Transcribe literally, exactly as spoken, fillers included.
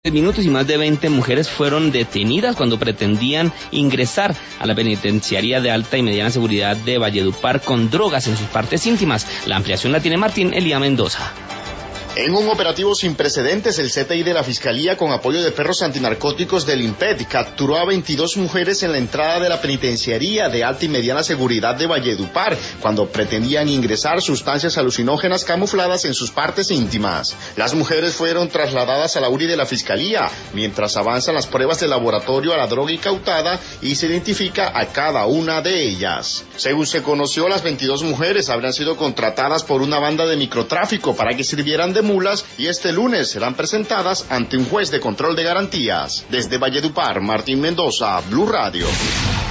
minutos y más de veinte mujeres fueron detenidas cuando pretendían ingresar a la penitenciaría de alta y mediana seguridad de Valledupar con drogas en sus partes íntimas. La ampliación la tiene Martín Elía Mendoza. En un operativo sin precedentes, el C T I de la Fiscalía, con apoyo de perros antinarcóticos del INPET, capturó a veintidós mujeres en la entrada de la penitenciaría de alta y mediana seguridad de Valledupar, cuando pretendían ingresar sustancias alucinógenas camufladas en sus partes íntimas. Las mujeres fueron trasladadas a la U R I de la Fiscalía, mientras avanzan las pruebas de laboratorio a la droga incautada y se identifica a cada una de ellas. Según se conoció, las veintidós mujeres habrían sido contratadas por una banda de microtráfico para que sirvieran de mulas y este lunes serán presentadas ante un juez de control de garantías. Desde Valledupar, Martín Mendoza, Blue Radio.